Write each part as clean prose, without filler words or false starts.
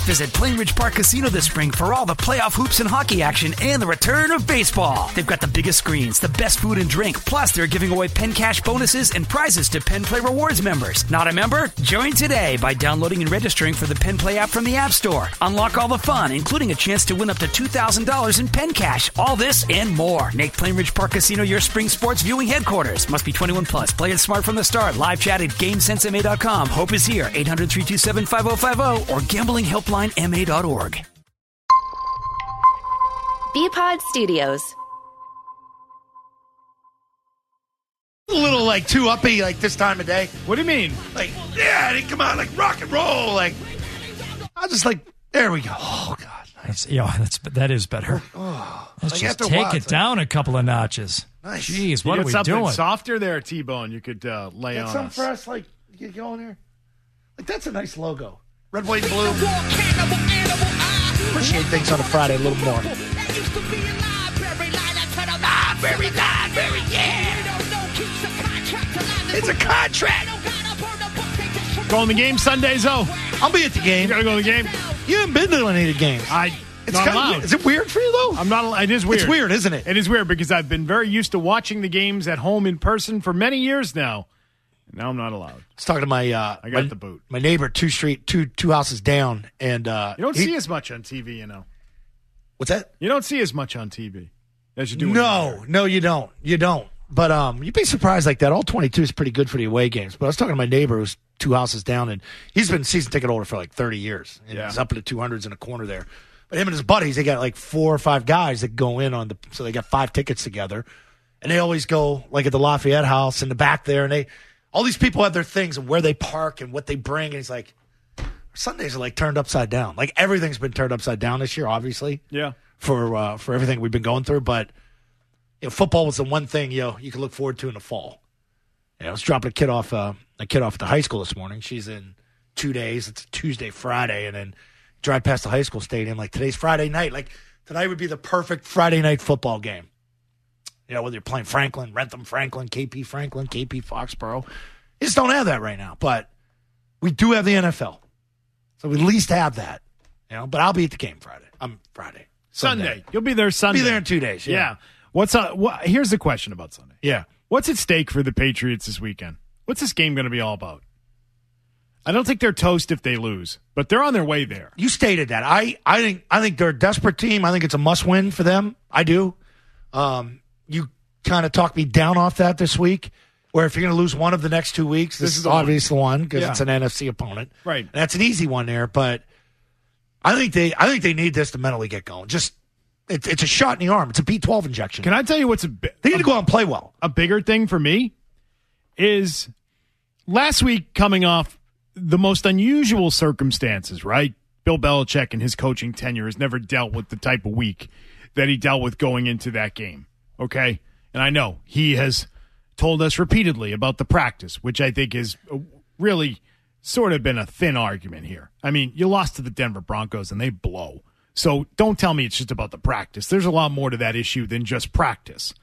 Visit Plainridge Park Casino this spring for all the playoff hoops and hockey action and the return of baseball. They've got the biggest screens, the best food and drink, plus they're giving away Penn Cash bonuses and prizes to Penn Play Rewards members. Not a member? Join today by downloading and registering for the Penn Play app from the App Store. Unlock all the fun, including a chance to win up to $2,000 in Penn Cash. All this and more. Make Plainridge Park Casino your spring sports viewing headquarters. Must be 21 plus. Play it smart from the start. Live chat at GameSenseMA.com. Hope is here. 800-327-5050 or gamblinghelplinema.org. BPod Studios. A little like too uppy like this time of day. What do you mean? Like, yeah, they come out like rock and roll. Like, I just like, there we go. Oh, God. Nice. That is better. Let's like just after a take while, it down a couple of notches. Nice. Jeez, You what got are we something doing? softer there, T-Bone, you could lay Get on something us. for us, like, get going here. Like, that's a nice logo. Red, white, and blue. Appreciate things on a Friday a little more. It's a contract. Going the game Sunday, Zoe. I'll be at the game. You gotta go to the game. You haven't been to any of the games. It's not kind allowed. of, is it weird for you, though? I'm not. It is weird. It's weird, isn't it? It is weird because I've been very used to watching the games at home in person for many years now. Now I'm not allowed. I was talking to my I got the boot. My neighbor, two houses down, and You don't see as much on TV, you know. What's that? You don't see as much on TV as you do. No, you don't. You don't. But you'd be surprised like that. All 22 is pretty good for the away games. But I was talking to my neighbor who's two houses down, and he's been season ticket holder for like 30 years. And he's up in the 200s in a corner there. But him and his buddies, they got like 4 or 5 guys that go in on so they got 5 tickets together. And they always go like at the Lafayette House in the back there. And all these people have their things and where they park and what they bring. And he's like, Sundays are like turned upside down. Like everything's been turned upside down this year, obviously. Yeah. For everything we've been going through. But football was the one thing you can look forward to in the fall. I was dropping a kid off at the high school this morning. She's in 2 days. It's Tuesday, Friday, and then drive past the high school stadium. Like today's Friday night. Like tonight would be the perfect Friday night football game. Whether you're playing Franklin, Rentham, Franklin, KP Foxborough. You just don't have that right now. But we do have the NFL. So we at least have that. But I'll be at the game Friday. Sunday. You'll be there Sunday. Be there in 2 days. Yeah. Here's the question about Sunday. Yeah. What's at stake for the Patriots this weekend? What's this game going to be all about? I don't think they're toast if they lose, but they're on their way there. You stated that. I think they're a desperate team. I think it's a must-win for them. I do. You kind of talked me down off that this week, where if you're going to lose one of the next 2 weeks, this is obvious the one because it's an NFC opponent. Right. And that's an easy one there, but I think they need this to mentally get going. Just it's a shot in the arm. It's a B12 injection. Can I tell you what's they need to go out and play well. A bigger thing for me is last week coming off the most unusual circumstances, right? Bill Belichick in his coaching tenure has never dealt with the type of week that he dealt with going into that game, okay? And I know he has told us repeatedly about the practice, which I think has really sort of been a thin argument here. I mean, you lost to the Denver Broncos and they blow. So don't tell me it's just about the practice. There's a lot more to that issue than just practice.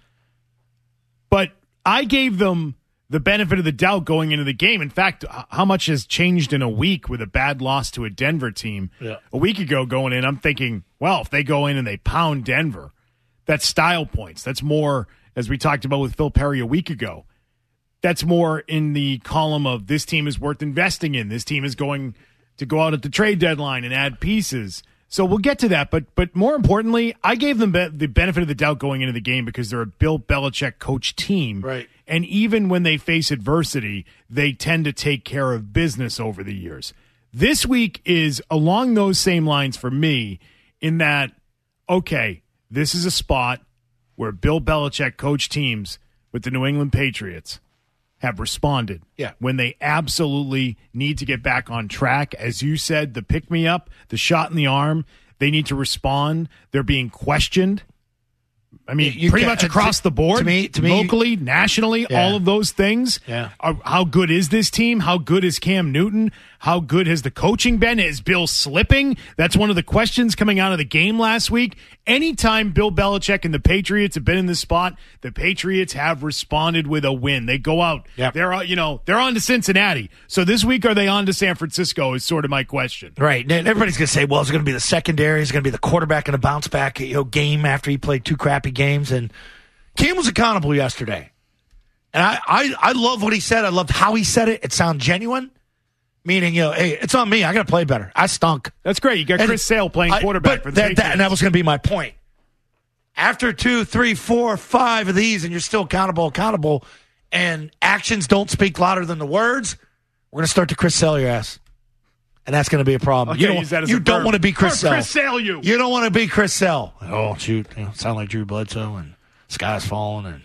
But I gave them the benefit of the doubt going into the game. In fact, how much has changed in a week with a bad loss to a Denver team? Yeah. A week ago going in, I'm thinking, well, if they go in and they pound Denver, that's style points. That's more, as we talked about with Phil Perry a week ago, that's more in the column of this team is worth investing in. This team is going to go out at the trade deadline and add pieces. So we'll get to that. But more importantly, I gave them the benefit of the doubt going into the game because they're a Bill Belichick coach team. Right. And even when they face adversity, they tend to take care of business over the years. This week is along those same lines for me in that, okay, this is a spot where Bill Belichick coached teams with the New England Patriots have responded when they absolutely need to get back on track. As you said, the pick-me-up, the shot in the arm, they need to respond. They're being questioned. I mean, You pretty can't- much across the board, to me, locally, nationally, Yeah. all of those things. Yeah. How good is this team? How good is Cam Newton? How good has the coaching been? Is Bill slipping? That's one of the questions coming out of the game last week. Anytime Bill Belichick and the Patriots have been in this spot, the Patriots have responded with a win. They go out. Yep. They're on to Cincinnati. So this week, are they on to San Francisco is sort of my question. Right. And everybody's going to say, well, it's going to be the secondary. It's going to be the quarterback in a bounce back game after he played 2 crappy games. And Cam was accountable yesterday. And I love what he said. I loved how he said it. It sounded genuine. Meaning, hey, it's on me. I got to play better. I stunk. That's great. You got Chris Sale playing quarterback for the Patriots. And that was going to be my point. After 2, 3, 4, 5 of these, and you're still accountable, and actions don't speak louder than the words, we're going to start to Chris Sale your ass. And that's going to be a problem. Okay, you don't want to be Chris Sale. Chris Sale you. You don't want to be Chris Sale. Oh, shoot. Sound like Drew Bledsoe, and sky's falling, and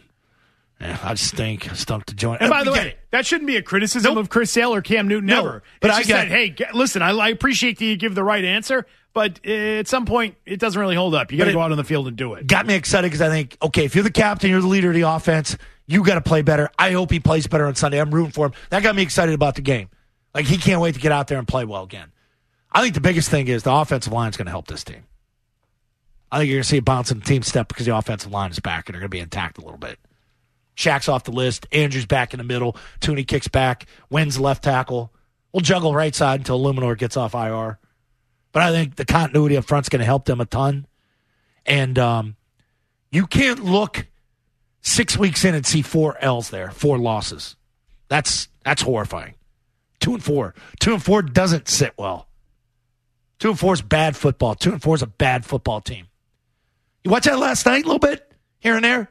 I stink. I stunk to join. And by the way, that shouldn't be a criticism of Chris Sale or Cam Newton ever. But I said, hey, listen, I appreciate that you give the right answer, but at some point, it doesn't really hold up. You got to go out on the field and do it. Got me excited because I think, okay, if you're the captain, you're the leader of the offense, you got to play better. I hope he plays better on Sunday. I'm rooting for him. That got me excited about the game. Like, he can't wait to get out there and play well again. I think the biggest thing is the offensive line is going to help this team. I think you're going to see a bounce in the team step because the offensive line is back and they're going to be intact a little bit. Shaq's off the list. Andrews back in the middle. Tooney kicks back. Wins left tackle. We'll juggle right side until Luminor gets off IR. But I think the continuity up front's going to help them a ton. And you can't look 6 weeks in and see 4 L's there, 4 losses. That's horrifying. 2-4. 2-4 doesn't sit well. 2-4 is bad football. 2-4 is a bad football team. You watch that last night a little bit here and there?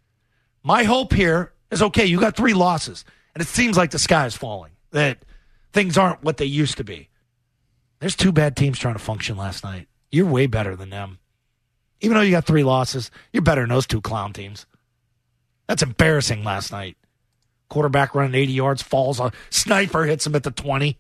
My hope here is, okay, you got 3 losses, and it seems like the sky is falling, that things aren't what they used to be. There's 2 bad teams trying to function last night. You're way better than them. Even though you got 3 losses, you're better than those 2 clown teams. That's embarrassing last night. Quarterback running 80 yards, falls. A sniper hits him at the 20.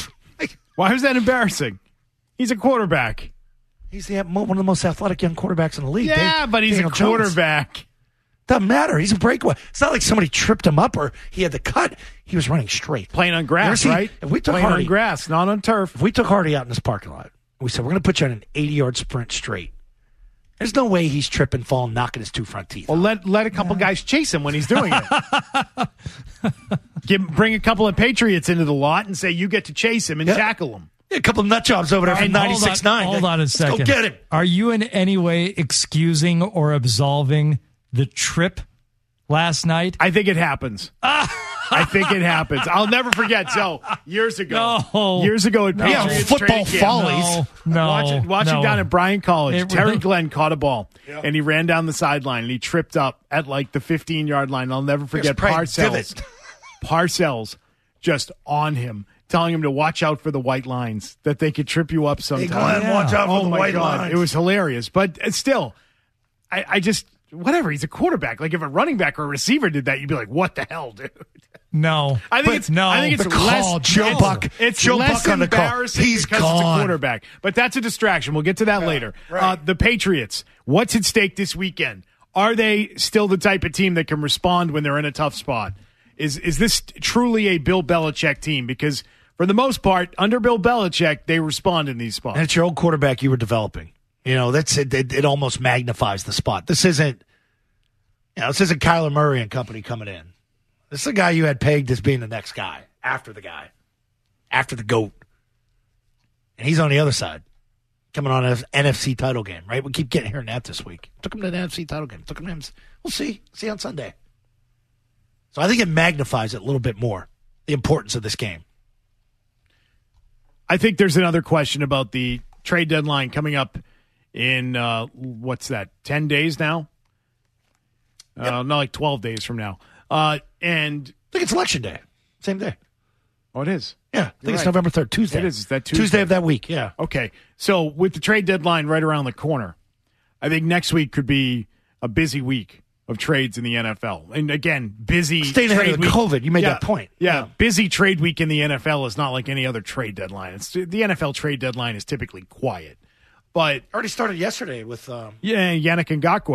Why was that embarrassing? He's a quarterback. He's one of the most athletic young quarterbacks in the league. Yeah, but he's a quarterback. Doesn't matter. He's a breakaway. It's not like somebody tripped him up or he had the cut. He was running straight. Playing on grass, right? If we took Playing Hardy, on grass, not on turf. If we took Hardy out in this parking lot, we said, we're going to put you on an 80-yard sprint straight. There's no way he's tripping, falling, knocking his 2 front teeth. Well, let a couple guys chase him when he's doing it. Bring a couple of Patriots into the lot and say, you get to chase him and tackle him. A couple of nut jobs over there from 96.9. Hold on a second. Let's go get him. Are you in any way excusing or absolving the trip last night? I think it happens. I think it happens. I'll never forget. So, years ago at Patriots football training camp, follies. Watching down at Bryan College, Terry really- Glenn caught a ball, and he ran down the sideline, and he tripped up at like the 15-yard line. I'll never forget Parcells just on him, telling him to watch out for the white lines, that they could trip you up sometime. Hey, Glenn, watch out for the white lines. It was hilarious. But still, I just, whatever, he's a quarterback. Like, if a running back or a receiver did that, you'd be like, what the hell, dude? No. I think it's the call, Joe Buck. It's Joe less Buck on the call. embarrassing He's because gone. it's a quarterback. But that's a distraction. We'll get to that later. Right. The Patriots, what's at stake this weekend? Are they still the type of team that can respond when they're in a tough spot? Is this truly a Bill Belichick team? Because for the most part, under Bill Belichick, they respond in these spots. And it's your old quarterback you were developing. That's it. It almost magnifies the spot. This isn't Kyler Murray and company coming in. This is a guy you had pegged as being the next guy, after the GOAT. And he's on the other side, coming on an NFC title game, right? We keep hearing that this week. Took him to the NFC title game. Took him to we'll see. See on Sunday. So I think it magnifies it a little bit more, the importance of this game. I think there's another question about the trade deadline coming up in, 10 days now? Not like 12 days from now. And I think it's Election Day. Same day. Oh, it is? Yeah. I think it's November 3rd, Tuesday. It is. Is that Tuesday? Tuesday of that week, yeah. Okay. So with the trade deadline right around the corner, I think next week could be a busy week of trades in the NFL. And again, busy staying ahead of COVID. You made that point. Yeah. Busy trade week in the NFL is not like any other trade deadline. The NFL trade deadline is typically quiet. But already started yesterday with Yannick Ngakoue.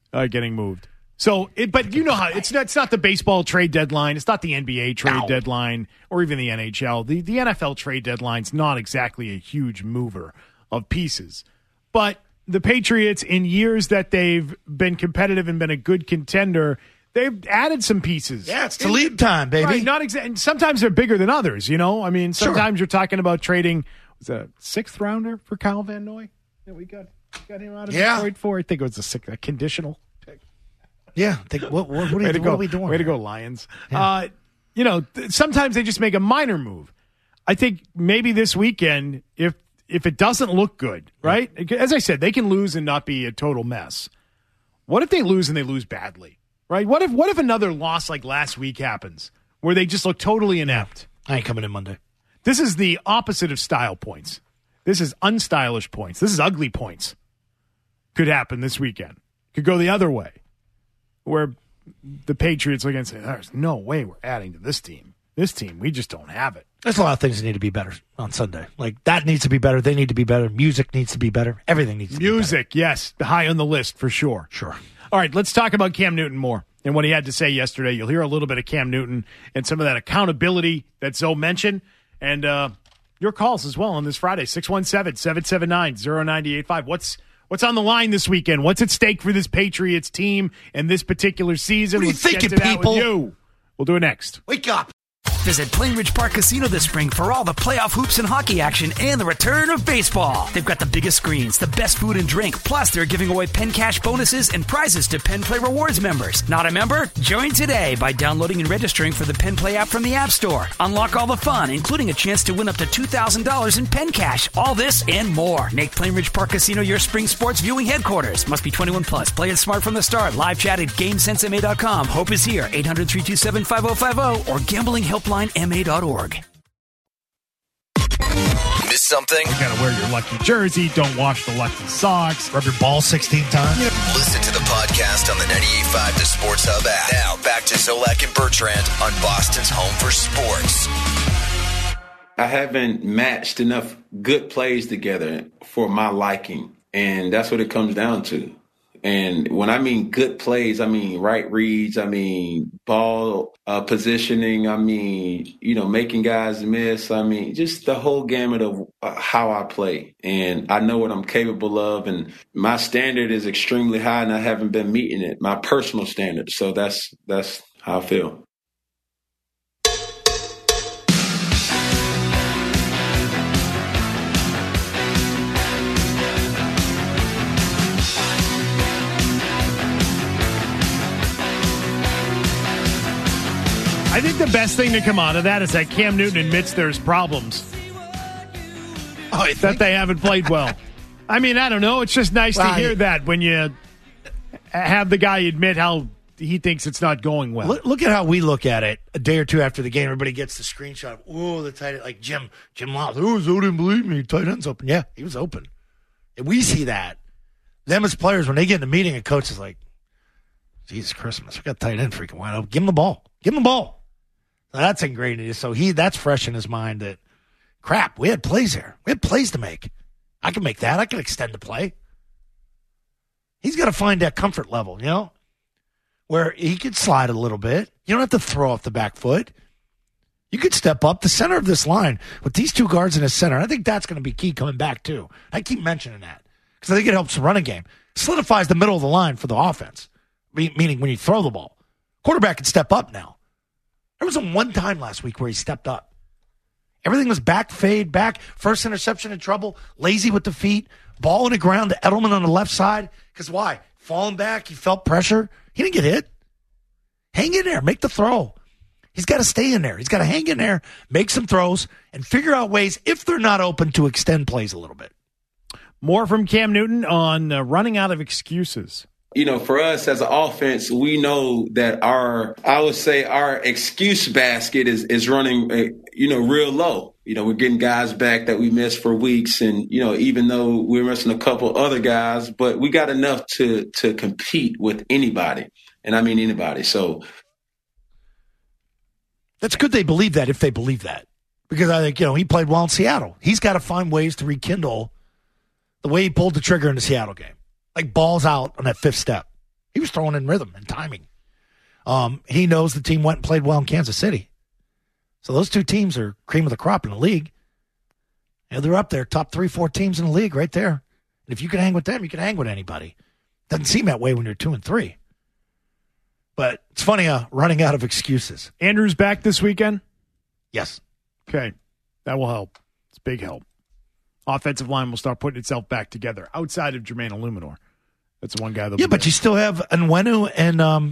getting moved. So, but you know how it's not the baseball trade deadline. It's not the NBA trade deadline or even the NHL. The NFL trade deadline's not exactly a huge mover of pieces. But the Patriots, in years that they've been competitive and been a good contender, they've added some pieces. Yeah, it's the lead time, baby. Right, not and sometimes they're bigger than others, you know? I mean, sometimes you're talking about trading a sixth rounder for Kyle Van Noy that we got him out of Detroit for. I think it was a conditional pick. Yeah. What are we doing? Way to go, Lions. Yeah. Sometimes they just make a minor move. I think maybe this weekend, if it doesn't look good, right? As I said, they can lose and not be a total mess. What if they lose and they lose badly, right? What if another loss like last week happens where they just look totally inept? I ain't coming in Monday. This is the opposite of style points. This is unstylish points. This is ugly points. Could happen this weekend. Could go the other way, where the Patriots look and say, there's no way we're adding to this team. This team, we just don't have it. There's a lot of things that need to be better on Sunday. Like, that needs to be better. They need to be better. Music needs to be better. Everything needs to be better. Music, yes. High on the list for sure. Sure. All right, let's talk about Cam Newton more and what he had to say yesterday. You'll hear a little bit of Cam Newton and some of that accountability that Zoe mentioned. And your calls as well on this Friday, 617-779-0985. What's on the line this weekend? What's at stake for this Patriots team and this particular season? What are you thinking, people? We'll do it next. Wake up. Visit Plain Ridge Park Casino this spring for all the playoff hoops and hockey action and the return of baseball. They've got the biggest screens, the best food and drink, plus they're giving away Penn Cash bonuses and prizes to Penn Play Rewards members. Not a member? Join today by downloading and registering for the Penn Play app from the App Store. Unlock all the fun, including a chance to win up to $2,000 in Penn Cash. All this and more. Make Plain Ridge Park Casino your spring sports viewing headquarters. Must be 21 plus. Play it smart from the start. Live chat at GameSenseMA.com. Hope is here. 800-327-5050 or gamblinghelplinema.org. Miss something? You gotta wear your lucky jersey. Don't wash the lucky socks. Rub your ball 16 times. Listen to the podcast on the 98.5 The Sports Hub app. Now back to Zolak and Bertrand on Boston's home for sports. I haven't matched enough good plays together for my liking, and that's what it comes down to. And when I mean good plays, I mean right reads, I mean ball positioning, I mean, making guys miss. I mean, just the whole gamut of how I play. And I know what I'm capable of, and my standard is extremely high, and I haven't been meeting it, my personal standard. So that's how I feel. I think the best thing to come out of that is that Cam Newton admits there's problems. That they haven't played well. I mean, I don't know. It's just nice to hear that when you have the guy admit how he thinks it's not going well. Look at how we look at it a day or two after the game. Everybody gets the screenshot. Oh, the tight end, like Jim Lott. Oh, Zoe didn't believe me. Tight end's open. Yeah, he was open. And we see that. Them as players, when they get in the meeting, a coach is like, Jesus Christmas, we got tight end freaking wide open. Give him the ball. Give him the ball. So that's ingrained. So that's fresh in his mind that, crap, we had plays there. We had plays to make. I can make that. I can extend the play. He's got to find that comfort level, where he could slide a little bit. You don't have to throw off the back foot. You could step up the center of this line with these two guards in the center. I think that's going to be key coming back, too. I keep mentioning that because I think it helps the running game. Solidifies the middle of the line for the offense, meaning when you throw the ball. Quarterback can step up now. There wasn't one time last week where he stepped up. Everything was back, fade, back, first interception in trouble, lazy with the feet, ball on the ground to Edelman on the left side. Because why? Falling back, he felt pressure. He didn't get hit. Hang in there, make the throw. He's got to stay in there. He's got to hang in there, make some throws, and figure out ways, if they're not open, to extend plays a little bit. More from Cam Newton on running out of excuses. For us as an offense, we know that our excuse basket is running, real low. We're getting guys back that we missed for weeks. And, even though we're missing a couple other guys, but we got enough to compete with anybody. And I mean anybody. So that's good they believe that, if they believe that. Because I think, he played well in Seattle. He's got to find ways to rekindle the way he pulled the trigger in the Seattle game. Like balls out on that fifth step. He was throwing in rhythm and timing. He knows the team went and played well in Kansas City. So those two teams are cream of the crop in the league. And they're up there, top 3-4 teams in the league right there. And if you can hang with them, you can hang with anybody. Doesn't seem that way when you're 2-3. But it's funny, running out of excuses. Andrews back this weekend? Yes. Okay. That will help. It's big help. Offensive line will start putting itself back together outside of Jermaine Illuminor. That's the one guy that. Yeah, but you still have Nwenu and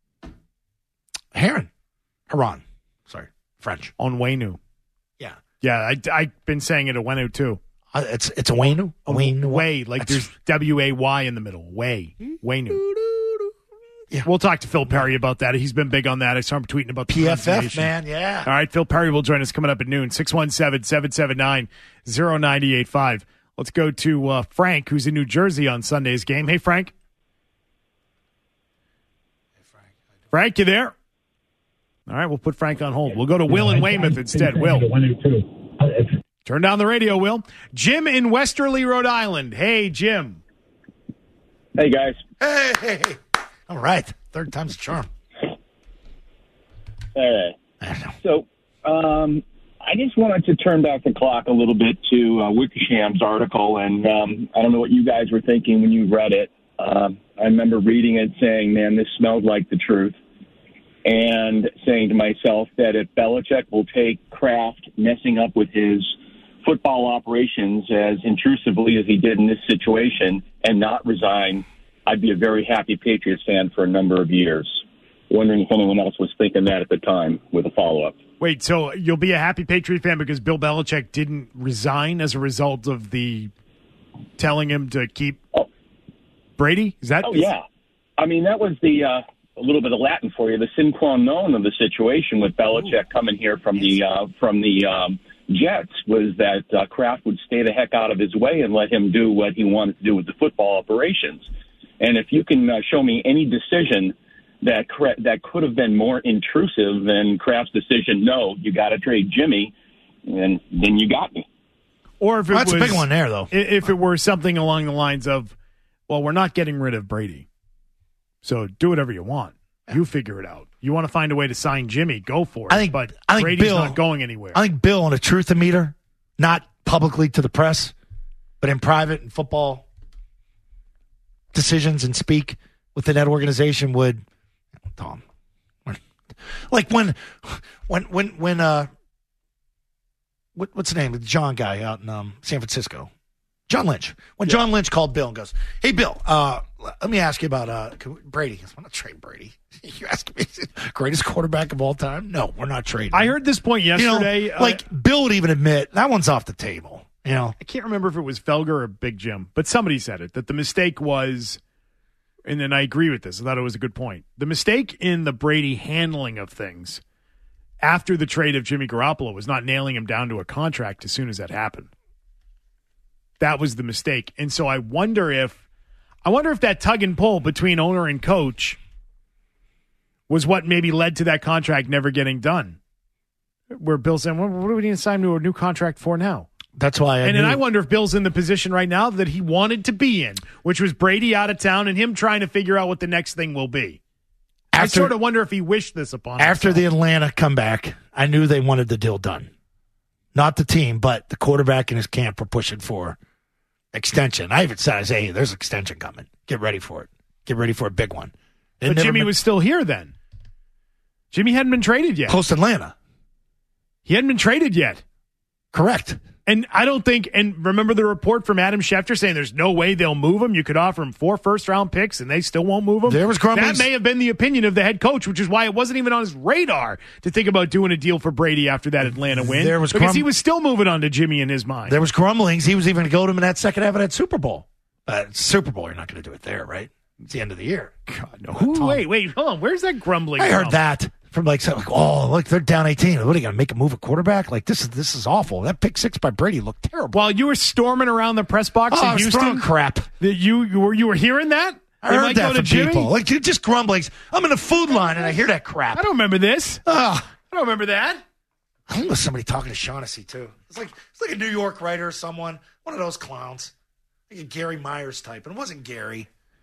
Heron. Sorry, French. Onwenu. Yeah. Yeah, I've been saying it Onwenu too. It's Nwenu. Way, like there's W-A-Y in the middle. Waynu. Yeah. We'll talk to Phil Perry about that. He's been big on that. I saw him tweeting about the PFF, man, yeah. All right, Phil Perry will join us coming up at noon, 617-779-0985. Let's go to Frank, who's in New Jersey on Sunday's game. Hey, Frank. Frank, you there? All right, we'll put Frank on hold. We'll go to Will in Weymouth instead. Will. Turn down the radio, Will. Jim in Westerly, Rhode Island. Hey, Jim. Hey, guys. Hey. All right. Third time's a charm. All right. So I just wanted to turn back the clock a little bit to Wickersham's article, and I don't know what you guys were thinking when you read it. I remember reading it saying, man, this smelled like the truth, and saying to myself that if Belichick will take Kraft messing up with his football operations as intrusively as he did in this situation and not resign, I'd be a very happy Patriots fan for a number of years. Wondering if anyone else was thinking that at the time with a follow-up. Wait, so you'll be a happy Patriot fan because Bill Belichick didn't resign as a result of the telling him to keep Brady? Is that? Oh, yeah. I mean, that was the a little bit of Latin for you, the sine qua non of the situation with Belichick coming here from the Jets was that Kraft would stay the heck out of his way and let him do what he wanted to do with the football operations. And if you can show me any decision that could have been more intrusive than Kraft's decision, no, you got to trade Jimmy, and then you got me. Or if that's a big one there, though. If it were something along the lines of, well, we're not getting rid of Brady, so do whatever you want. You figure it out. You want to find a way to sign Jimmy, go for it. But Brady's not going anywhere. I think Bill on a truth-o-meter, not publicly to the press, but in private and football decisions and speak within that organization would, Tom, like when what's the name of the John guy out in San Francisco? John Lynch. When John Lynch called Bill and goes, "Hey, Bill, let me ask you about Brady." He goes, "We're not trading Brady." You asking me, greatest quarterback of all time? No, we're not trading. I heard this point yesterday. Bill would even admit that one's off the table. I can't remember if it was Felger or Big Jim, but somebody said it, that the mistake was, and then I agree with this, I thought it was a good point. The mistake in the Brady handling of things after the trade of Jimmy Garoppolo was not nailing him down to a contract as soon as that happened. That was the mistake. And so I wonder if that tug and pull between owner and coach was what maybe led to that contract never getting done. Where Bill's saying, what do we need to sign to a new contract for now? That's why then I wonder if Bill's in the position right now that he wanted to be in, which was Brady out of town and him trying to figure out what the next thing will be. I sort of wonder if he wished this upon himself. After the Atlanta comeback, I knew they wanted the deal done. Not the team, but the quarterback and his camp were pushing for extension. I even said, hey, there's extension coming. Get ready for it. Get ready for a big one. But Jimmy was still here then. Jimmy hadn't been traded yet. Close to Atlanta. He hadn't been traded yet. Correct. And I don't think, and remember the report from Adam Schefter saying there's no way they'll move him. You could offer him 4 first-round picks and they still won't move him. There was grumblings. That may have been the opinion of the head coach, which is why it wasn't even on his radar to think about doing a deal for Brady after that Atlanta win. Because he was still moving on to Jimmy in his mind. There was grumblings. He was even going to go to him in that second half of that Super Bowl. Super Bowl, you're not going to do it there, right? It's the end of the year. God, no. Wait, hold on. Where's that grumbling I from? heard that. From look, they're down 18. What are you going to make a move at quarterback? Like, this is awful. That pick 6 by Brady looked terrible. While you were storming around the press box in Houston, crap. You were hearing that? I heard that from people. Like, just grumblings. I'm in the food line and I hear that crap. I don't remember this. I don't remember that. I think it was somebody talking to Shaughnessy too. It's like a New York writer or someone, one of those clowns, like a Gary Myers type, and it wasn't Gary.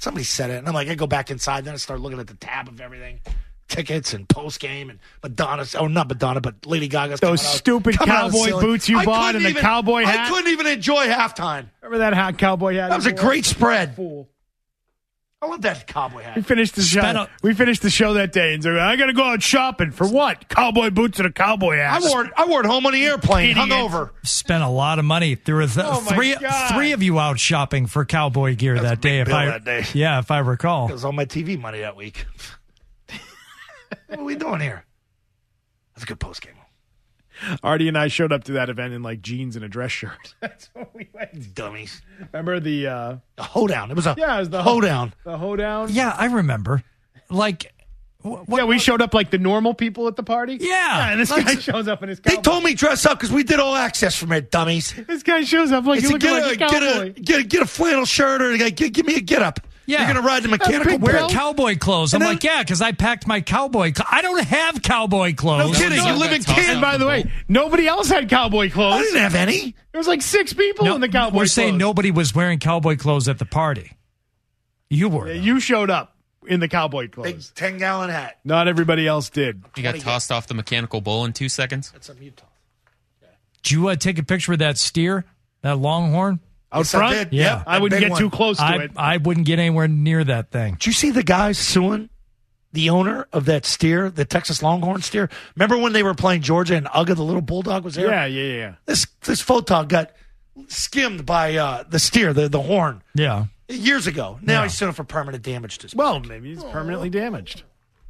Somebody said it, and I'm like, I go back inside, then I start looking at the tab of everything. Tickets and post-game and Madonna's, not Madonna, but Lady Gaga's Those stupid cowboy boots you bought and the cowboy hat. I couldn't even enjoy halftime. Remember that hot cowboy hat? That was a great spread. Fool. I love that cowboy hat. We finished the show. We finished the show that day and said, I got to go out shopping. For what? Cowboy boots and a cowboy hat. I wore it home on the airplane, hungover. Spent a lot of money. There were three of you out shopping for cowboy gear that day. Yeah, if I recall. It was all my TV money that week. What are we doing here? That's a good post game. Artie and I showed up to that event in like jeans and a dress shirt. That's what we went. Dummies. Remember the hoedown? It was it was the hoedown. The hoedown. Yeah, I remember. Like, we showed up like the normal people at the party. Yeah, and this guy shows up in his cowboy. They told me dress up because we did all access from it, dummies. This guy shows up like you look like a cowboy. Get a flannel shirt or give me a get up. Yeah. You're going to ride the mechanical bull. Wear cowboy clothes. I'm like, yeah, because I packed my cowboy clothes. I don't have cowboy clothes. No kidding. You live in Canada. And by the way, nobody else had cowboy clothes. I didn't have any. There was like 6 people in the cowboy clothes. We're saying nobody was wearing cowboy clothes at the party. You were. Yeah, you showed up in the cowboy clothes. Big 10-gallon hat. Not everybody else did. You got tossed off the mechanical bull in 2 seconds? That's something you tossed. Did you take a picture of that steer, that longhorn? Out front? I did. Yeah. Yep, I wouldn't get too close to it. I wouldn't get anywhere near that thing. Did you see the guys suing the owner of that steer, the Texas Longhorn steer? Remember when they were playing Georgia and Uga, the little bulldog, was there? Yeah. This photog got skimmed by the steer, the horn. Yeah. Years ago. Now he's suing for permanent damage to his Well, maybe he's permanently damaged.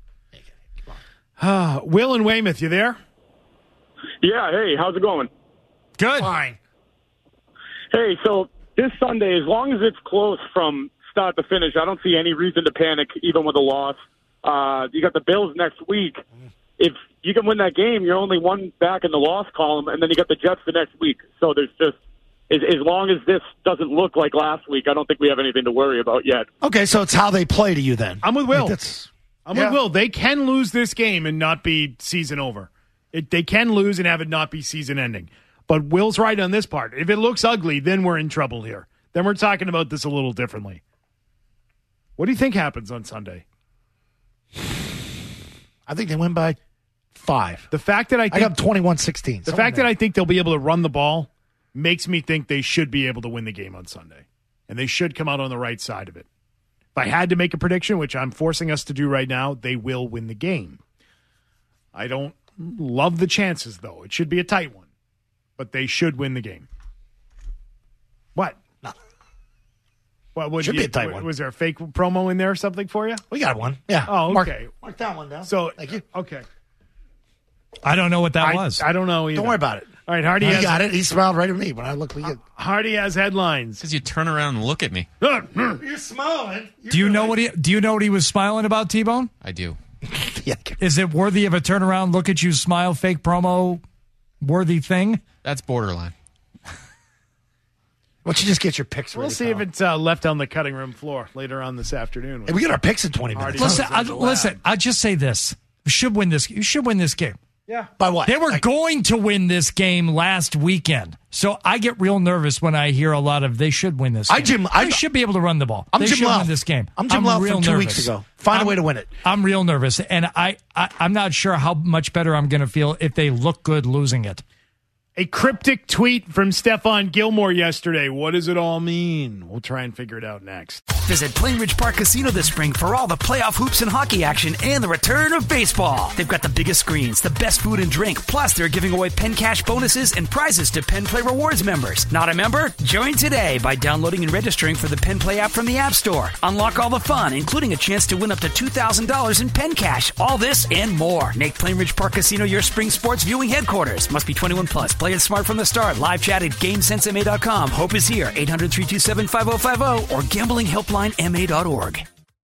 Will in Weymouth, you there? Yeah, hey, how's it going? Good. Fine. Hey, so this Sunday, as long as it's close from start to finish, I don't see any reason to panic, even with a loss. You got the Bills next week. If you can win that game, you're only one back in the loss column, and then you got the Jets the next week. So there's just, as long as this doesn't look like last week, I don't think we have anything to worry about yet. Okay, so it's how they play to you then. I'm with Will. I'm with Will. They can lose this game and not be season over. They can lose and have it not be season ending. But Will's right on this part. If it looks ugly, then we're in trouble here. Then we're talking about this a little differently. What do you think happens on Sunday? I think they win by 5. The fact that I got 21-16. The fact that I think they'll be able to run the ball makes me think they should be able to win the game on Sunday. And they should come out on the right side of it. If I had to make a prediction, which I'm forcing us to do right now, they will win the game. I don't love the chances, though. It should be a tight one. But they should win the game. What? No. What should be a tight one. Was there a fake promo in there or something for you? We got one. Yeah. Oh, okay. Mark that one down. So, thank you. Okay. I don't know what that was. I don't know either. Don't worry about it. All right, Hardy has... got it. He smiled right at me when I looked. Hardy has headlines. Because you turn around and look at me. You're smiling. Do you know what he was smiling about, T-Bone? I do. Yeah. Is it worthy of a turnaround, look at you, smile, fake promo worthy thing? That's borderline. Why don't you just get your picks ready? We'll see if it's left on the cutting room floor later on this afternoon. Hey, we get our picks in 20 minutes. Listen, I'll just say this. You should win this game. Yeah. By what? They were going to win this game last weekend. So I get real nervous when I hear a lot of they should win this game. They should be able to run the ball. They should win this game. I'm Jim Love from 2 weeks ago. Find a way to win it. I'm real nervous, and I'm not sure how much better I'm going to feel if they look good losing it. A cryptic tweet from Stephon Gilmore yesterday. What does it all mean? We'll try and figure it out next. Visit Plainridge Park Casino this spring for all the playoff hoops and hockey action and the return of baseball. They've got the biggest screens, the best food and drink, plus they're giving away Penn Cash bonuses and prizes to Penn Play Rewards members. Not a member? Join today by downloading and registering for the Penn Play app from the App Store. Unlock all the fun, including a chance to win up to $2,000 in Penn Cash. All this and more. Make Plainridge Park Casino your spring sports viewing headquarters. Must be 21 plus. Play it smart from the start. Live chat at GameSenseMA.com. Hope is here. 800-327-5050 or gamblinghelplinema.org.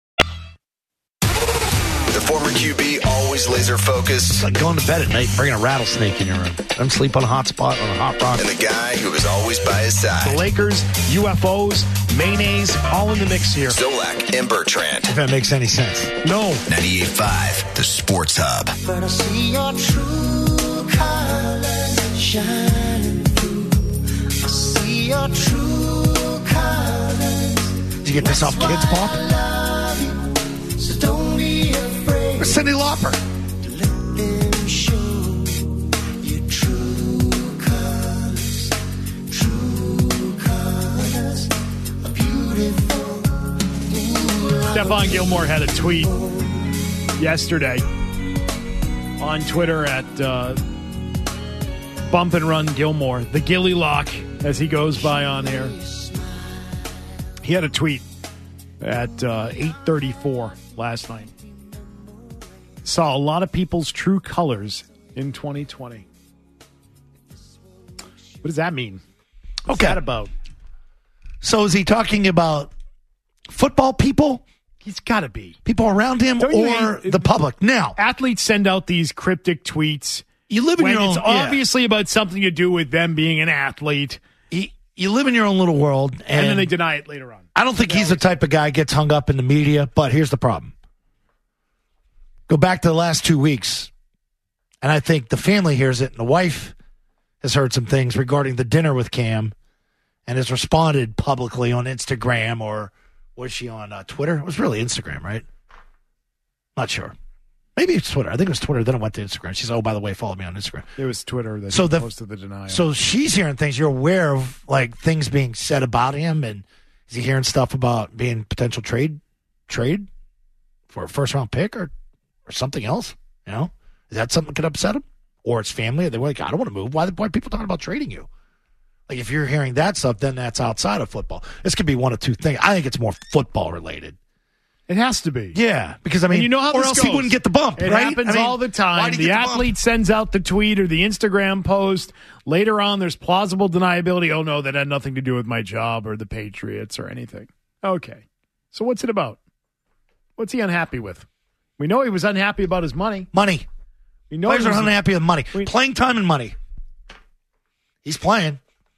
The former QB always laser focused. It's like going to bed at night and bringing a rattlesnake in your room. I'm sleep on a hot spot on a hot rock. And the guy who was always by his side. The Lakers, UFOs, mayonnaise, all in the mix here. Zolak and Bertrand. If that makes any sense. No. 98.5, the Sports Hub. When I see your true colors shining through, I see your true colors. you get this off Kids Pop? So don't be afraid. Or Cyndi Lauper? To let them show your true colors. True colors are beautiful. Stephon Gilmore had a tweet yesterday on Twitter at Bump and Run Gilmore, the Gilly Lock, as he goes by on air. He had a tweet at 8:34 last night. Saw a lot of people's true colors in 2020. What does that mean? What's that about? So is he talking about football people? He's got to be. People around him or the public? Now, athletes send out these cryptic tweets. You live in your own... It's obviously about something to do with them being an athlete. You live in your own little world. And then they deny it later on. I don't think he's the type of guy who gets hung up in the media, but here's the problem. Go back to the last 2 weeks, and I think the family hears it, and the wife has heard some things regarding the dinner with Cam and has responded publicly on Instagram, or was she on Twitter? It was really Instagram, right? Not sure. Maybe it's Twitter. I think it was Twitter. Then it went to Instagram. She said, oh, by the way, follow me on Instagram. It was Twitter that posted the denial. So she's hearing things. You're aware of like things being said about him, and is he hearing stuff about being potential trade for a first-round pick or something else? You know? Is that something that could upset him? Or his family? They're like, I don't want to move. Why are people talking about trading you? Like, if you're hearing that stuff, then that's outside of football. This could be one of two things. I think it's more football-related. It has to be. Yeah, because, I mean, and you know how or this else goes. he wouldn't get the bump, It right? happens all the time. The athlete sends out the tweet or the Instagram post. Later on, there's plausible deniability. Oh, no, that had nothing to do with my job or the Patriots or anything. Okay. So what's it about? What's he unhappy with? We know he was unhappy about his money. Money. We know Players are unhappy with money. Playing time and money. He's playing.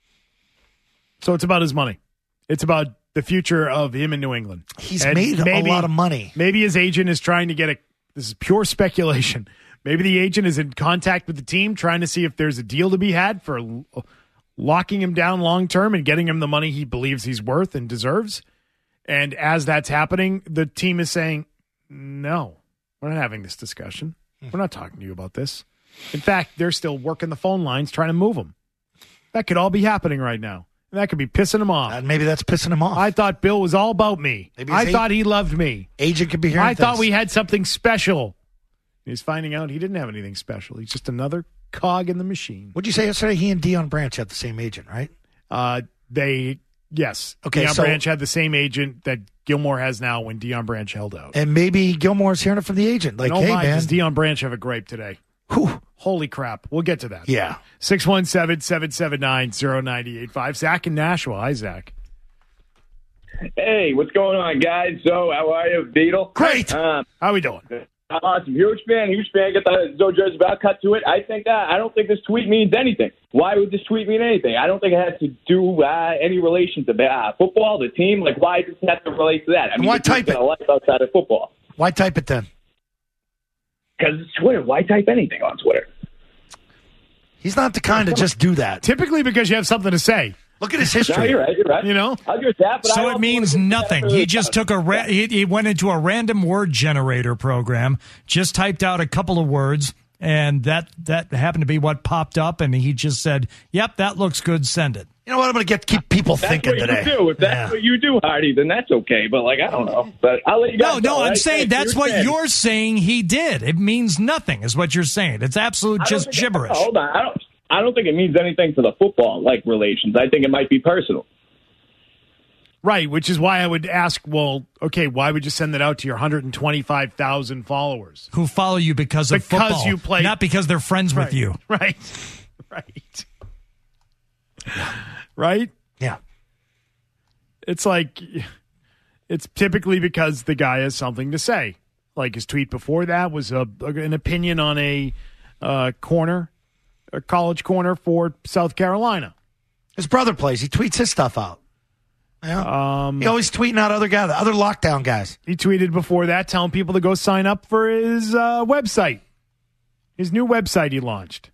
So it's about his money. It's about the future of him in New England. He's made a lot of money. Maybe his agent is trying to get this is pure speculation. Maybe the agent is in contact with the team trying to see if there's a deal to be had for locking him down long term and getting him the money he believes he's worth and deserves. And as that's happening, the team is saying, no, we're not having this discussion. We're not talking to you about this. In fact, they're still working the phone lines trying to move him. That could all be happening right now. That could be pissing him off. Maybe that's pissing him off. I thought Bill was all about me. I thought he loved me. Agent could be hearing I thought we had something special. He's finding out he didn't have anything special. He's just another cog in the machine. What'd you say yesterday? He and Deion Branch had the same agent, right? Yes. Okay, Deion Branch had the same agent that Gilmore has now when Deion Branch held out. And maybe Gilmore's hearing it from the agent. Like, hey, man. Does Deion Branch have a grape today? Whew. Holy crap. We'll get to that. Yeah. 617-779-0985. Zach in Nashville. Hi, Zach. Hey, what's going on, guys? So, how are you, Beetle? Great. How we doing? Awesome. Huge fan. Get the Zoe Jersey about cut to it. I don't think this tweet means anything. Why would this tweet mean anything? I don't think it has to do any relation to football, the team. Like, why does it have to relate to that? I mean, why type it? A life outside of football. Why type it then? Because it's Twitter. Why type anything on Twitter? He's not the kind to just do that. Typically because you have something to say. Look at his history. No, you're right. You know? I'll give it that. But so it means nothing. He just took he went into a random word generator program, just typed out a couple of words, and that happened to be what popped up, and he just said, yep, that looks good, send it. You know what? I'm going to keep people thinking today. If that's what you do, Hardy, then that's okay. But, I don't know. But I'll let you guys No, know, I'm right? saying that's what you're saying he did. It means nothing is what you're saying. It's absolute just gibberish. Hold on. I don't think it means anything for the football relations. I think it might be personal. Right, which is why I would ask, well, okay, why would you send that out to your 125,000 followers? Who follow you because of football, because you play, not because they're friends with you. Right. Right? Yeah. It's like, it's typically because the guy has something to say. Like his tweet before that was an opinion on a college corner for South Carolina. His brother plays. He tweets his stuff out. Yeah. He always tweeting out other lockdown guys. He tweeted before that telling people to go sign up for his website. His new website he launched.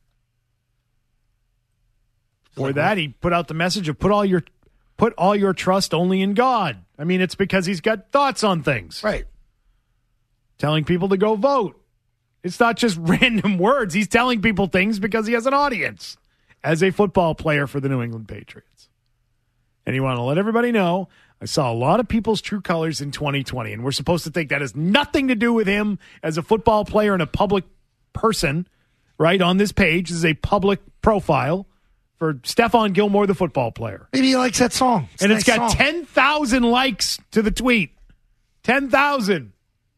Before that, he put out the message of put all your trust only in God. I mean, it's because he's got thoughts on things. Right. Telling people to go vote. It's not just random words. He's telling people things because he has an audience as a football player for the New England Patriots. And you want to let everybody know, I saw a lot of people's true colors in 2020, and we're supposed to think that has nothing to do with him as a football player and a public person, right? On this page, this is a public profile for Stephon Gilmore, the football player. Maybe he likes that song. And it's got 10,000 likes to the tweet. 10,000.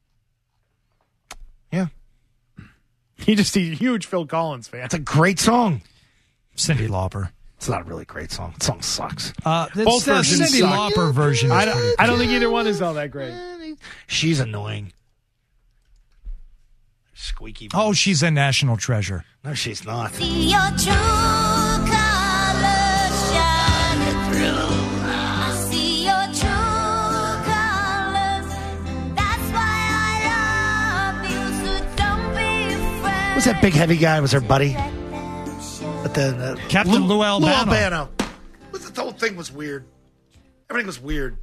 Yeah. He's a huge Phil Collins fan. It's a great song. Cyndi Lauper. It's not a really great song. The song sucks. Both the versions Cyndi suck. Lauper version is I don't think either one is all that great. She's annoying. Squeaky. Oh, she's a national treasure. No, she's not. See your true colors shine through. I see your true colors. That's why I love you. So don't be afraid. Who's that big heavy guy? Was her buddy? But the Captain Lou Albano. Lou Albano. The whole thing was weird. Everything was weird.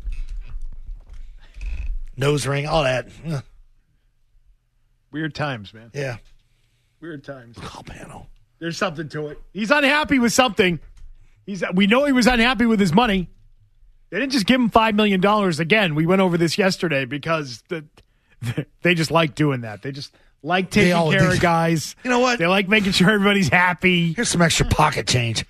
Nose ring, all that. Ugh. Weird times, man. Yeah. Weird times. Albano. There's something to it. He's unhappy with something. We know he was unhappy with his money. They didn't just give him $5 million again. We went over this yesterday because they just like doing that. They just like taking care of guys. You know what? They like making sure everybody's happy. Here's some extra pocket change.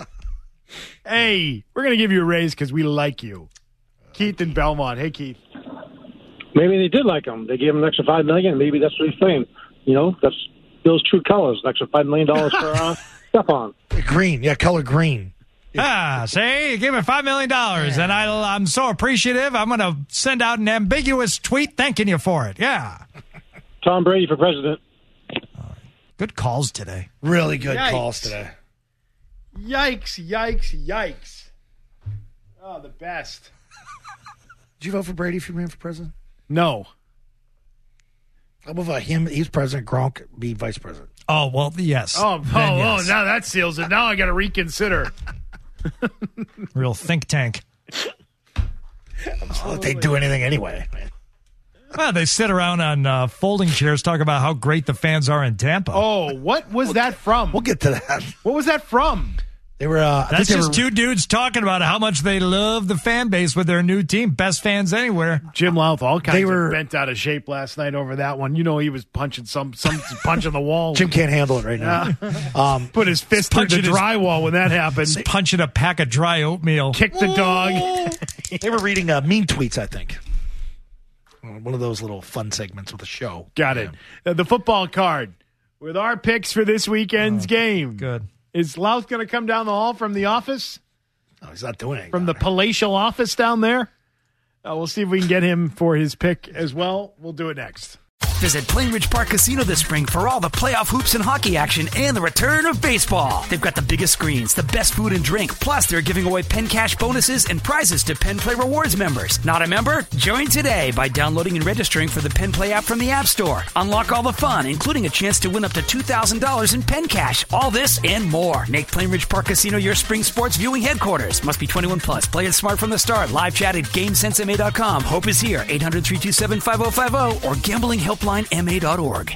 Hey, we're going to give you a raise because we like you. Keith in Belmont. Hey, Keith. Maybe they did like him. They gave him an extra $5 million. Maybe that's what he's saying. You know, that's Bill's true colors. An extra $5 million for Stephon. Green, yeah, color green. See, you gave me $5 million, and I'm so appreciative. I'm going to send out an ambiguous tweet thanking you for it. Yeah. Tom Brady for president. Good calls today. Really good calls today. Yikes. Oh, the best. Did you vote for Brady if you ran for president? No. How about him? He's president. Gronk be vice president. Oh, well, yes. Yes. Now that seals it. Now I got to reconsider. Real think tank. Well, they do anything anyway, man. Well, they sit around on folding chairs talking about how great the fans are in Tampa. Oh, what was that from? We'll get to that. What was that from? They were. That's just two dudes talking about how much they love the fan base with their new team. Best fans anywhere. Jim Louth, all kinds of bent out of shape last night over that one. You know, he was punching some punching the wall. Jim can't handle it right now. Put his fist through the drywall when that happened. He's punching a pack of dry oatmeal. Kick the dog. They were reading mean tweets, I think. One of those little fun segments with the show. Got it. The football card with our picks for this weekend's game. Good. Is Louth going to come down the hall from the office? No, he's not doing anything. From the palatial office down there? We'll see if we can get him for his pick as well. We'll do it next. Visit Plainridge Park Casino this spring for all the playoff hoops and hockey action and the return of baseball. They've got the biggest screens, the best food and drink, plus they're giving away Penn Cash bonuses and prizes to Penn Play Rewards members. Not a member? Join today by downloading and registering for the Penn Play app from the App Store. Unlock all the fun, including a chance to win up to $2,000 in Penn Cash. All this and more. Make Plainridge Park Casino your spring sports viewing headquarters. Must be 21 plus. Play it smart from the start. Live chat at GameSenseMA.com. Hope is here. 800-327-5050 or gamblinghelplinema.org.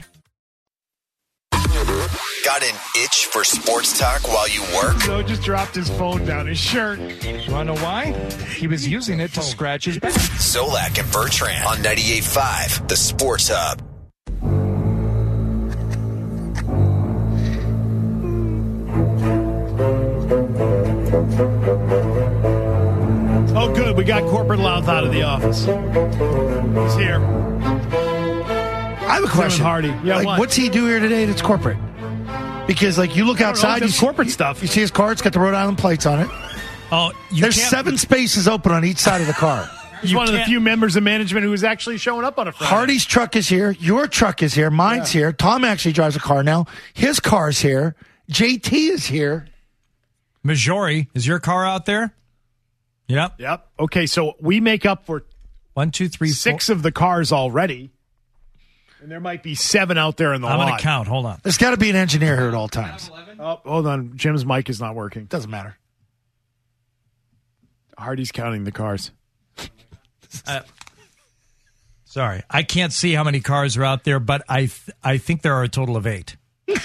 Got an itch for sports talk while you work? Joe just dropped his phone down his shirt. You want to know why? He was using it to scratch his back. Zolak and Bertrand on 98.5, the Sports Hub. Oh, good. We got corporate Louth out of the office. He's here. I have a question. Hardy. Yeah, like, what's he do here today that's corporate? Because, like, you look outside, you see corporate stuff. You see his car, it's got the Rhode Island plates on it. Oh, There's 7 spaces open on each side of the car. He's one of the few members of management who is actually showing up on a Friday. Hardy's truck is here. Your truck is here. Mine's here. Tom actually drives a car now. His car's here. JT is here. Majori, is your car out there? Yep. Okay, so we make up for 1, 2, 3, 6 of the cars already. And there might be 7 out there in the lot. I'm going to count. Hold on. There's got to be an engineer here at all times. Oh, hold on. Jim's mic is not working. Doesn't matter. Hardy's counting the cars. Sorry, I can't see how many cars are out there, but I think there are a total of 8.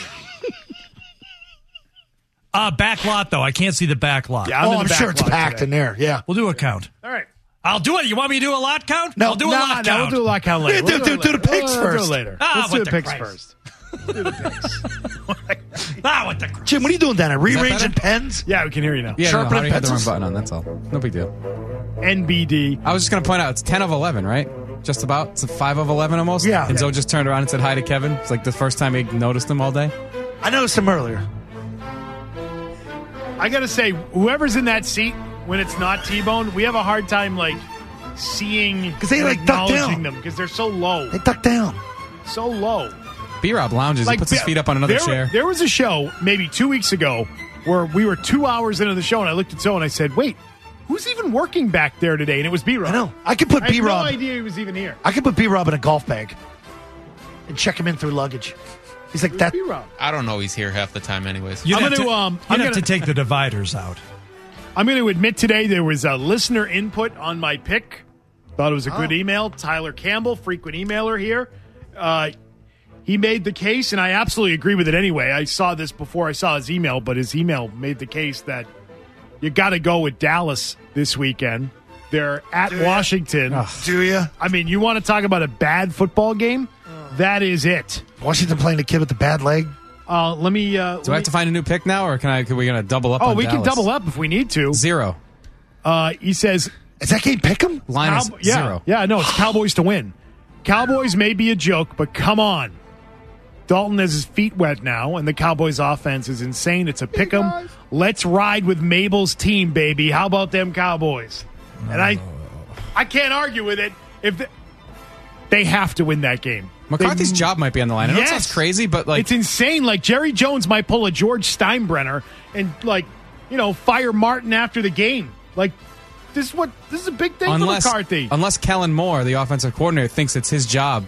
Back lot, though. I can't see the back lot. Yeah, I'm sure it's packed in there. Yeah. We'll do a count. All right. I'll do it. You want me to do a lot count? No, I'll do a lot count. We'll do a lot count later. Yeah, do the picks first. Do it later. Let's do the picks first. Do the picks. What the crap? Jim, what are you doing down there? Rearranging better? pens? Yeah, we can hear you now. Yeah, Sharpening Hardy had the wrong pencils? button on. That's all. No big deal. NBD. I was just going to point out, it's 10 of 11, right? Just about. It's a 5 of 11 almost. Yeah. And Zoe just turned around and said hi to Kevin. It's like the first time he noticed him all day. I noticed him earlier. I got to say, whoever's in that seat when it's not T-Bone, we have a hard time, seeing because they and duck acknowledging down them because they're so low. They duck down. So low. B-Rob lounges. He puts his feet up on another chair. There was a show maybe 2 weeks ago where we were 2 hours into the show, and I looked at Zoe and I said, wait, who's even working back there today? And it was B-Rob. I know. I could put B-Rob. I had no idea he was even here. I could put B-Rob in a golf bag and check him in through luggage. He's like that. B-Rob. I don't know he's here half the time anyways. You'd I'm have, gonna, to, you'd have to take the dividers out. I'm going to admit today there was a listener input on my pick. Thought it was a good email. Tyler Campbell, frequent emailer here. He made the case, and I absolutely agree with it anyway. I saw this before I saw his email, but his email made the case that you got to go with Dallas this weekend. They're at Washington. Do you? I mean, you want to talk about a bad football game? That is it. Washington playing a kid with a bad leg. Let me. Do I have to find a new pick now, or can we going to double up? Oh, on we Dallas? can double up if we need to. 0. He says, "Is that game pick 'em?" Line is 0. Yeah, no, it's Cowboys to win. Cowboys may be a joke, but come on. Dalton has his feet wet now, and the Cowboys' offense is insane. It's a pick 'em. Let's ride with Mabel's team, baby. How about them Cowboys? And I can't argue with it. They have to win that game. McCarthy's job might be on the line. I know it sounds crazy, but it's insane. Like Jerry Jones might pull a George Steinbrenner and fire Martin after the game. Like this is a big thing for McCarthy. Unless Kellen Moore, the offensive coordinator, thinks it's his job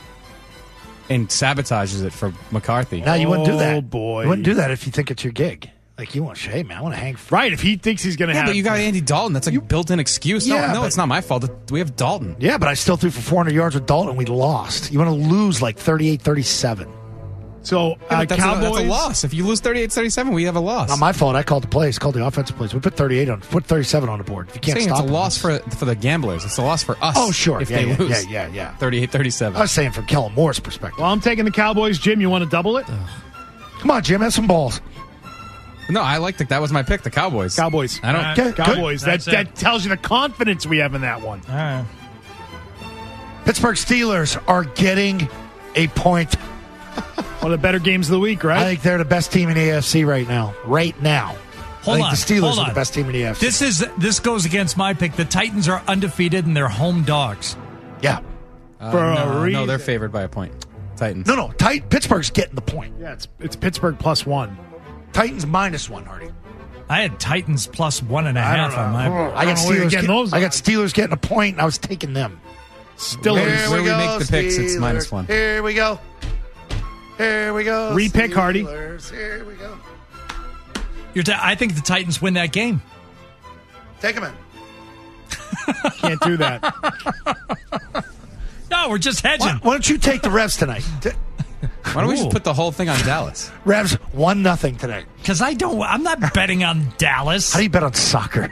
and sabotages it for McCarthy. No, you wouldn't do that. Oh boy, you wouldn't do that if you think it's your gig. Like you want, hey man, I want to hang. Right, if he thinks he's going to have. Yeah, but you got Andy Dalton. That's a built-in excuse. Yeah, No, it's not my fault. We have Dalton. Yeah, but I still threw for 400 yards with Dalton. We lost. You want to lose like 38-37. So That's Cowboys. a loss. If you lose 38-37, we have a loss. Not my fault. I called the plays. Called the offensive plays. We put 37 on the board. If you can't saying stop it's a them, loss for the gamblers. It's a loss for us. Oh, sure. If Yeah, they yeah, lose. yeah. 38-37. I was saying from Kellen Moore's perspective. Well, I'm taking the Cowboys. Jim, you want to double it? Come on, Jim. Have some balls. No, I like that was my pick, the Cowboys. Cowboys. I don't. Okay, Cowboys. That's That tells you the confidence we have in that one. All right. Pittsburgh Steelers are getting a point. One of the better games of the week, right? I think they're the best team in the AFC right now. Right now. Hold I think on, the Steelers hold are on. the best team in the AFC. This goes against my pick. The Titans are undefeated and they're home dogs. Yeah. For a reason. No, they're favored by a point. Titans. No. Pittsburgh's getting the point. Yeah, it's Pittsburgh +1. Titans -1, Hardy. I had Titans +1.5 on my. I got Steelers getting those. I got Steelers getting a point, and I was taking them. Still Here Where we go, make the picks, it's Steelers. -1. Here we go. Here we go. Repick, Hardy. Steelers. Here we go. I think the Titans win that game. Take them in. Can't do that. No, we're just hedging. Why don't you take the Revs tonight? Why don't we just put the whole thing on Dallas? Revs 1-0 today. Because I'm not betting on Dallas. How do you bet on soccer?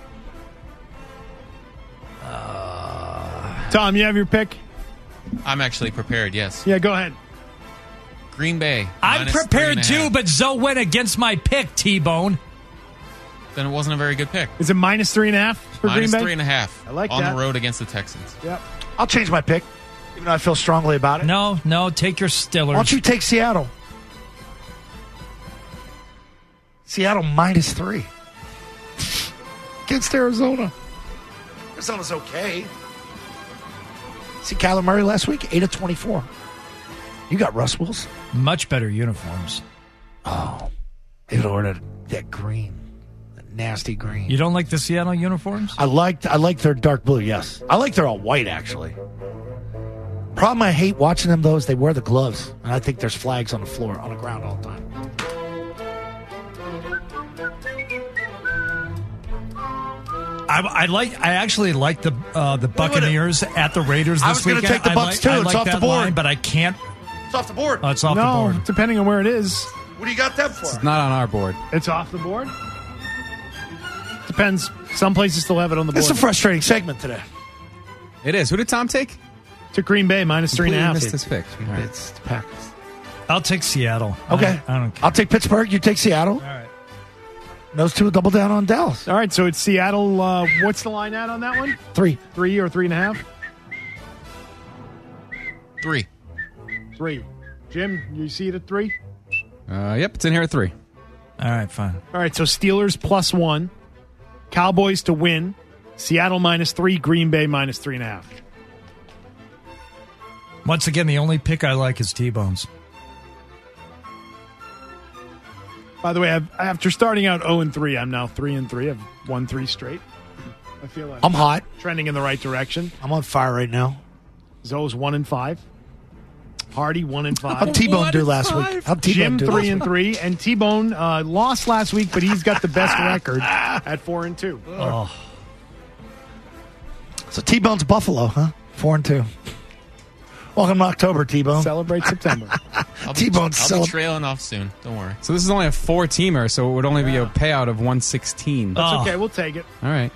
Tom, you have your pick? I'm actually prepared, yes. Yeah, go ahead. Green Bay. I'm prepared too, but Zoe went against my pick, T-Bone. Then it wasn't a very good pick. Is it -3.5 for Green Bay? -3.5. I like on that. the road against the Texans. Yep. I'll change my pick, even though I feel strongly about it. No, take your Stillers. Why don't you take Seattle? Seattle -3 against Arizona. Arizona's okay. See Kyler Murray last week, 8 of 24. You got Russ Wilson. Much better uniforms. Oh, they ordered that green, that nasty green. You don't like the Seattle uniforms? I like their dark blue. Yes, I like their all white actually. Problem I hate watching them though is they wear the gloves, and I think there's flags on the floor, on the ground all the time. I actually like the Buccaneers at the Raiders I this was gonna weekend. take the Bucs, too. I It's like off the that board. line, but I can't. It's off the board. Oh, it's off the No, board. depending on where it is. What do you got them for? It's not on our board. It's off the board? Depends. Some places still have it on the board. It's a frustrating segment today. It is. Who did Tom take? To Green Bay, minus 3.5. Missed his pick. All right. It's the Packers. I'll take Seattle. Okay. I don't care. I'll take Pittsburgh. You take Seattle. All right. Those two will double down on Dallas. All right, so it's Seattle. What's the line at on that one? 3. 3 or 3.5? 3. 3. Jim, you see it at 3? Yep, it's in here at 3. All right, fine. All right, so Steelers +1, Cowboys to win, Seattle -3, Green Bay -3.5. Once again, the only pick I like is T-Bones. By the way, after starting out 0-3, I'm now 3-3. I've won 3 straight. I feel like I'm hot. trending in the right direction. I'm on fire right now. Zoe's 1-5. Hardy 1-5. How'd T-Bone do last week? How'd T-Bone Jim do last week? 3-3, and T-Bone lost last week, but he's got the best record at 4-2. Oh, So T-Bone's Buffalo, huh? 4-2. Welcome to October, T-Bone. Celebrate September. T-Bone's I'll be trailing off soon. Don't worry. So this is only a 4-teamer, so it would only be a payout of 116. That's Oh. okay. We'll take it. All right.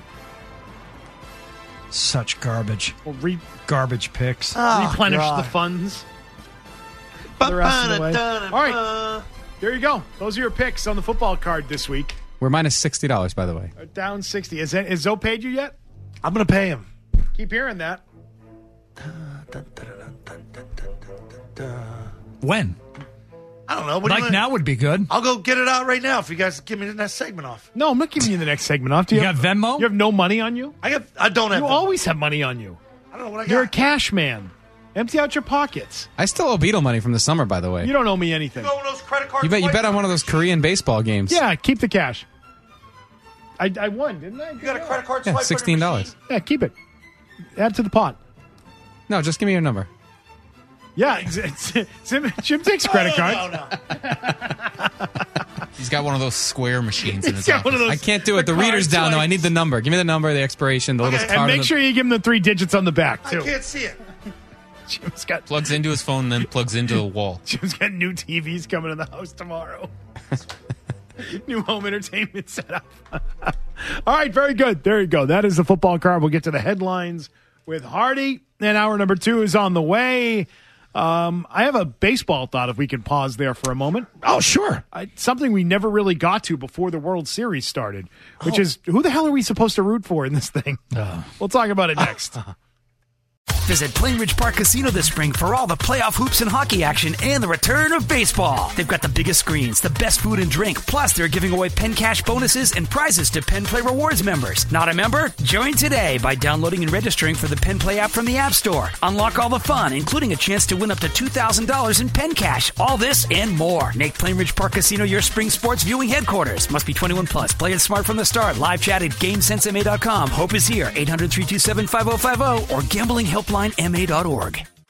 such garbage. We'll garbage picks. replenish God. the funds for the rest of the way. All right. There you go. Those are your picks on the football card this week. We're minus $60, by the way. Down 60. Is Zoe paid you yet? I'm going to pay him. Keep hearing that. When? I don't know. What do you Like want? now would be good. I'll go get it out right now if you guys give me the next segment off. No, I'm not giving you the next segment off. Do You have got Venmo? You have no money on you? I don't have You Venmo. always have money on you. I don't know what I You're a got. cash man. Empty out your pockets. I still owe Beetle money from the summer, by the way. You don't owe me anything. Go on those credit cards. You bet on one of those Korean baseball games. Yeah, keep the cash. I won, didn't I? You got a credit card Yeah, swipe on your $16. machine? Yeah, keep it. Add to the pot. No, just give me your number. Yeah, Jim takes credit cards. No. He's got one of those square machines in his got one of office. those- I can't do it. The card reader's down, though. I swipes. need the number. Give me the number, the expiration, the little Okay, card. And on make the- sure you give him the 3 digits on the back, I too. can't see it. Jim's got Plugs into his phone, then plugs into the wall. Jim's got new TVs coming in the house tomorrow. New home entertainment setup. All right, very good. There you go. That is the football card. We'll get to the headlines with Hardy. And hour number 2 is on the way. I have a baseball thought if we can pause there for a moment. Oh, sure. Something we never really got to before the World Series started, which is who the hell are we supposed to root for in this thing? We'll talk about it next. Visit Plainridge Park Casino this spring for all the playoff hoops and hockey action and the return of baseball. They've got the biggest screens, the best food and drink, plus they're giving away Penn Cash bonuses and prizes to Penn Play Rewards members. Not a member? Join today by downloading and registering for the Penn Play app from the App Store. Unlock all the fun, including a chance to win up to $2,000 in Penn Cash. All this and more. Make Plainridge Park Casino your spring sports viewing headquarters. Must be 21 plus. Play it smart from the start. Live chat at GameSenseMA.com. Hope is here. 800-327-5050 or gamblinghelplinema.org.